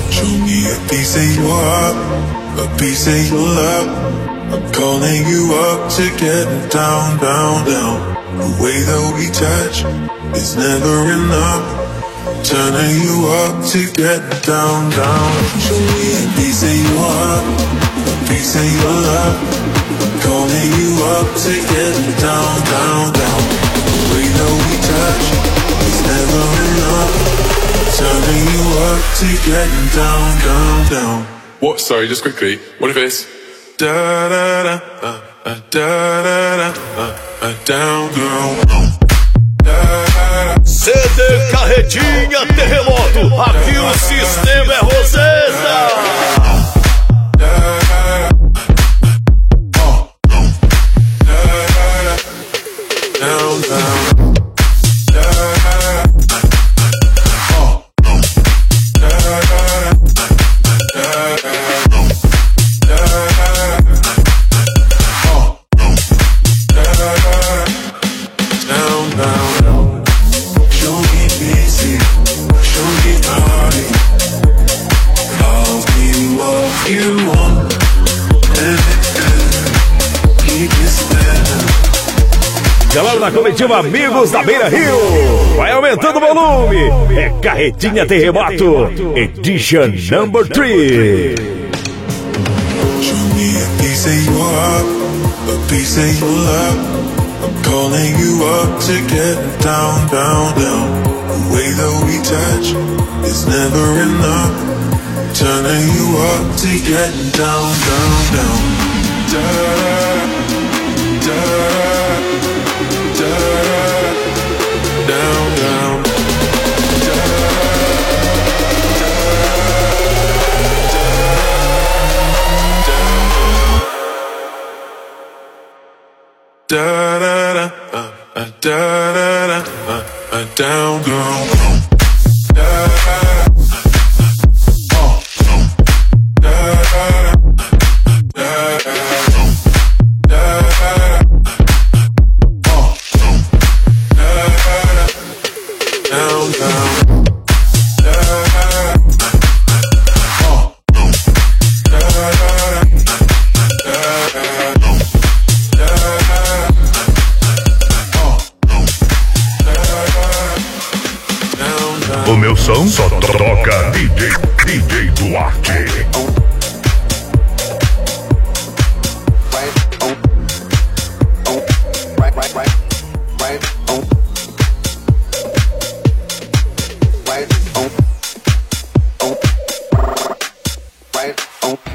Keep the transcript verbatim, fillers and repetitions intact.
Show me a piece of your heart, a piece of your love. I'm calling you up to get down, down, down. The way that we touch is never enough. Turning you up to get down, down. Show me a piece of your heart, a piece of your love. I'm calling you up to get down, down, down. The way that we touch is never enough. Turning you up to get down, down, down. What? Sorry, just quickly. What if it's da da da uh, uh, da da da uh, uh, down, girl. C D Carretinha Terremoto, aqui o sistema é Roseta. Down, down. Galera da coletiva Amigos da Beira Rio, vai aumentando o volume. É Carretinha Terremoto, Edition Number three. Show me a piece of your heart, a piece of your love. I'm calling you up to get down, down, down. The way that we touch is never enough. Turning you up to get down, down, down. Da da da. Down, down, da da da, uh, uh, da da da, uh, uh, down, girl. O meu som só toca D J, D J Duarte. Right, right, right, right, oh, right, oh, oh, right, oh.